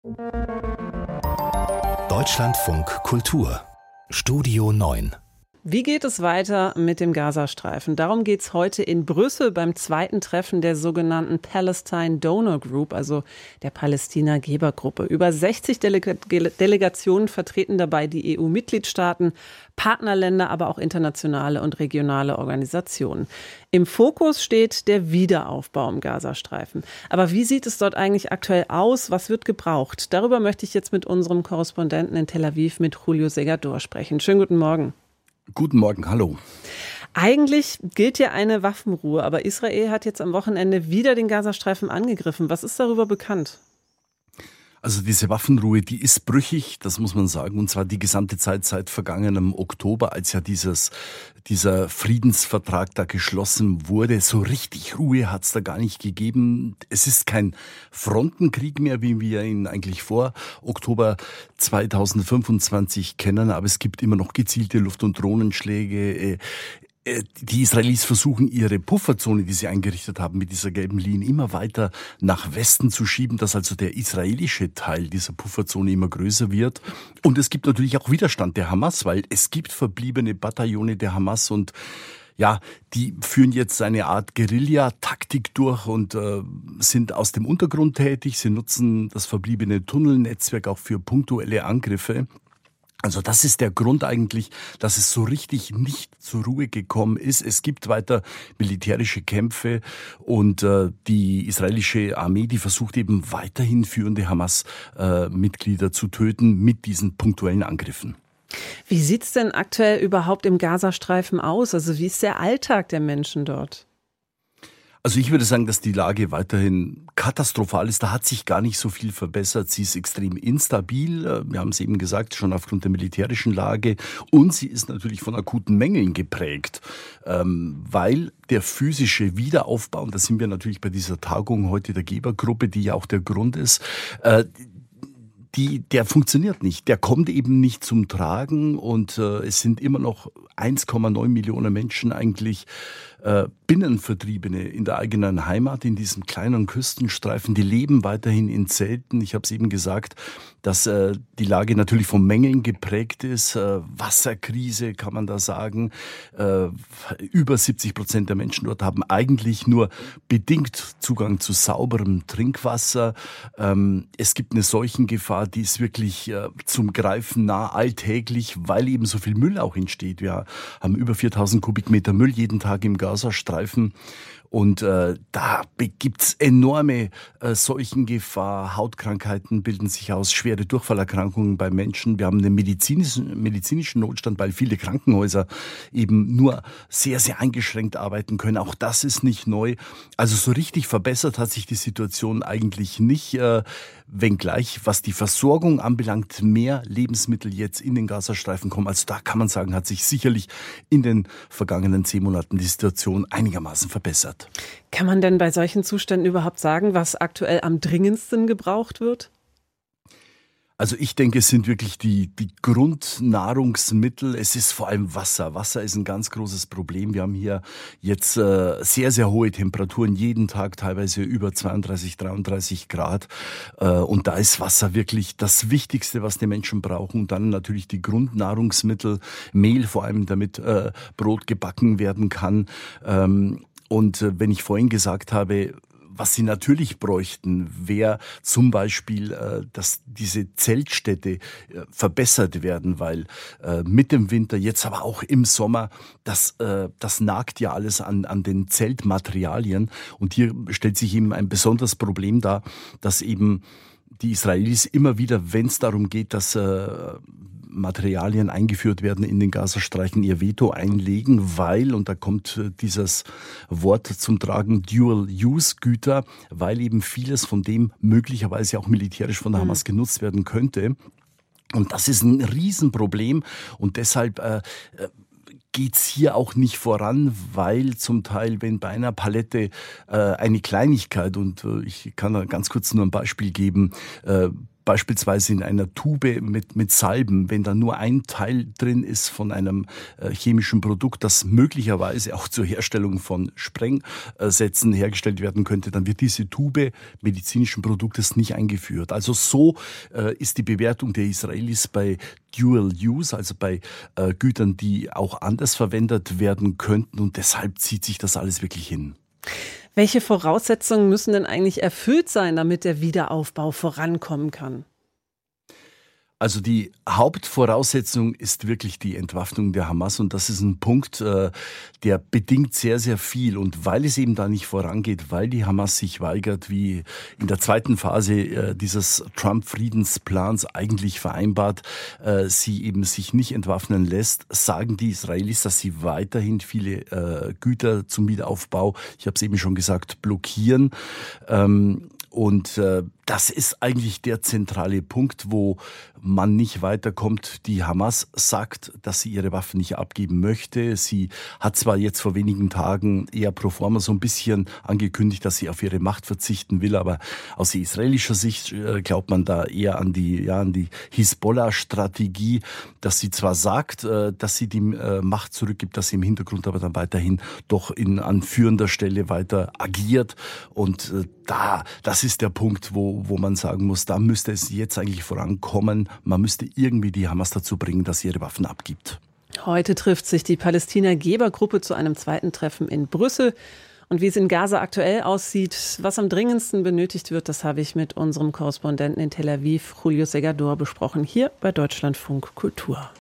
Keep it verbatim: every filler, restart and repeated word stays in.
Deutschlandfunk Kultur Studio neun. Wie geht es weiter mit dem Gazastreifen? Darum geht es heute in Brüssel beim zweiten Treffen der sogenannten Palestine Donor Group, also der Palästina-Gebergruppe. Über sechzig Delega- Delegationen vertreten dabei die E U-Mitgliedstaaten, Partnerländer, aber auch internationale und regionale Organisationen. Im Fokus steht der Wiederaufbau im Gazastreifen. Aber wie sieht es dort eigentlich aktuell aus? Was wird gebraucht? Darüber möchte ich jetzt mit unserem Korrespondenten in Tel Aviv, mit Julio Segador, sprechen. Schönen guten Morgen. Guten Morgen, hallo. Eigentlich gilt ja eine Waffenruhe, aber Israel hat jetzt am Wochenende wieder den Gazastreifen angegriffen. Was ist darüber bekannt? Also diese Waffenruhe, die ist brüchig, das muss man sagen, und zwar die gesamte Zeit seit vergangenem Oktober, als ja dieses, dieser Friedensvertrag da geschlossen wurde. So richtig Ruhe hat's da gar nicht gegeben. Es ist kein Frontenkrieg mehr, wie wir ihn eigentlich vor Oktober zweitausendfünfundzwanzig kennen, aber es gibt immer noch gezielte Luft- und Drohnenschläge. Die Israelis versuchen, ihre Pufferzone, die sie eingerichtet haben, mit dieser gelben Linie immer weiter nach Westen zu schieben, dass also der israelische Teil dieser Pufferzone immer größer wird. Und es gibt natürlich auch Widerstand der Hamas, weil es gibt verbliebene Bataillone der Hamas und ja, die führen jetzt eine Art Guerilla-Taktik durch und äh, sind aus dem Untergrund tätig. Sie nutzen das verbliebene Tunnelnetzwerk auch für punktuelle Angriffe. Also das ist der Grund eigentlich, dass es so richtig nicht zur Ruhe gekommen ist. Es gibt weiter militärische Kämpfe und äh, die israelische Armee, die versucht eben weiterhin führende Hamas-Mitglieder äh, zu töten mit diesen punktuellen Angriffen. Wie sieht's denn aktuell überhaupt im Gazastreifen aus? Also wie ist der Alltag der Menschen dort? Also ich würde sagen, dass die Lage weiterhin katastrophal ist. Da hat sich gar nicht so viel verbessert. Sie ist extrem instabil. Wir haben es eben gesagt, schon aufgrund der militärischen Lage. Und sie ist natürlich von akuten Mängeln geprägt, weil der physische Wiederaufbau, und da sind wir natürlich bei dieser Tagung heute der Gebergruppe, die ja auch der Grund ist, Die, der funktioniert nicht. Der kommt eben nicht zum Tragen und äh, es sind immer noch eins Komma neun Millionen Menschen eigentlich äh, Binnenvertriebene in der eigenen Heimat, in diesem kleinen Küstenstreifen. Die leben weiterhin in Zelten. Ich habe es eben gesagt, dass äh, die Lage natürlich von Mängeln geprägt ist. Äh, Wasserkrise kann man da sagen. Äh, über siebzig Prozent der Menschen dort haben eigentlich nur bedingt Zugang zu sauberem Trinkwasser. Ähm, es gibt eine Seuchengefahr, die ist wirklich äh, zum Greifen nah, alltäglich, weil eben so viel Müll auch entsteht. Wir haben über viertausend Kubikmeter Müll jeden Tag im Gazastreifen. Und äh, da gibt's enorme äh, Seuchengefahr, Hautkrankheiten bilden sich aus, schwere Durchfallerkrankungen bei Menschen. Wir haben einen medizinischen, medizinischen Notstand, weil viele Krankenhäuser eben nur sehr, sehr eingeschränkt arbeiten können. Auch das ist nicht neu. Also so richtig verbessert hat sich die Situation eigentlich nicht, äh, wenngleich, was die Versorgung anbelangt, mehr Lebensmittel jetzt in den Gazastreifen kommen. Also da kann man sagen, hat sich sicherlich in den vergangenen zehn Monaten die Situation einigermaßen verbessert. Kann man denn bei solchen Zuständen überhaupt sagen, was aktuell am dringendsten gebraucht wird? Also ich denke, es sind wirklich die, die Grundnahrungsmittel. Es ist vor allem Wasser. Wasser ist ein ganz großes Problem. Wir haben hier jetzt äh, sehr, sehr hohe Temperaturen, jeden Tag teilweise über zweiunddreißig, dreiunddreißig Grad. Äh, und da ist Wasser wirklich das Wichtigste, was die Menschen brauchen. Und dann natürlich die Grundnahrungsmittel, Mehl vor allem, damit äh, Brot gebacken werden kann. Ähm, und äh, wenn ich vorhin gesagt habe, was sie natürlich bräuchten, wäre zum Beispiel, äh, dass diese Zeltstädte äh, verbessert werden, weil äh, mit dem Winter, jetzt aber auch im Sommer, das, äh, das nagt ja alles an, an den Zeltmaterialien. Und hier stellt sich eben ein besonderes Problem dar, dass eben die Israelis immer wieder, wenn es darum geht, dass äh, Materialien eingeführt werden in den Gazastreifen, ihr Veto einlegen, weil, und da kommt dieses Wort zum Tragen, Dual-Use-Güter, weil eben vieles von dem möglicherweise auch militärisch von der Hamas genutzt werden könnte. Und das ist ein Riesenproblem und deshalb äh, geht's hier auch nicht voran, weil zum Teil, wenn bei einer Palette äh, eine Kleinigkeit, und äh, ich kann da ganz kurz nur ein Beispiel geben, äh, beispielsweise in einer Tube mit, mit Salben, wenn da nur ein Teil drin ist von einem äh, chemischen Produkt, das möglicherweise auch zur Herstellung von Sprengsätzen hergestellt werden könnte, dann wird diese Tube medizinischen Produktes nicht eingeführt. Also so äh, ist die Bewertung der Israelis bei Dual Use, also bei äh, Gütern, die auch anders verwendet werden könnten, und deshalb zieht sich das alles wirklich hin. Welche Voraussetzungen müssen denn eigentlich erfüllt sein, damit der Wiederaufbau vorankommen kann? Also die Hauptvoraussetzung ist wirklich die Entwaffnung der Hamas, und das ist ein Punkt, der bedingt sehr, sehr viel. Und weil es eben da nicht vorangeht, weil die Hamas sich weigert, wie in der zweiten Phase dieses Trump-Friedensplans eigentlich vereinbart, sie eben sich nicht entwaffnen lässt, sagen die Israelis, dass sie weiterhin viele Güter zum Wiederaufbau, ich habe es eben schon gesagt, blockieren. Und äh, das ist eigentlich der zentrale Punkt, wo man nicht weiterkommt. Die Hamas sagt, dass sie ihre Waffen nicht abgeben möchte. Sie hat zwar jetzt vor wenigen Tagen eher pro forma so ein bisschen angekündigt, dass sie auf ihre Macht verzichten will, aber aus israelischer Sicht äh, glaubt man da eher an die, ja, an die Hisbollah-Strategie, dass sie zwar sagt, äh, dass sie die äh, Macht zurückgibt, dass sie im Hintergrund aber dann weiterhin doch in, an führender Stelle weiter agiert. Und äh, da, das ist der Punkt, wo, wo man sagen muss, da müsste es jetzt eigentlich vorankommen. Man müsste irgendwie die Hamas dazu bringen, dass sie ihre Waffen abgibt. Heute trifft sich die Palästina-Gebergruppe zu einem zweiten Treffen in Brüssel. Und wie es in Gaza aktuell aussieht, was am dringendsten benötigt wird, das habe ich mit unserem Korrespondenten in Tel Aviv, Julio Segador, besprochen, hier bei Deutschlandfunk Kultur.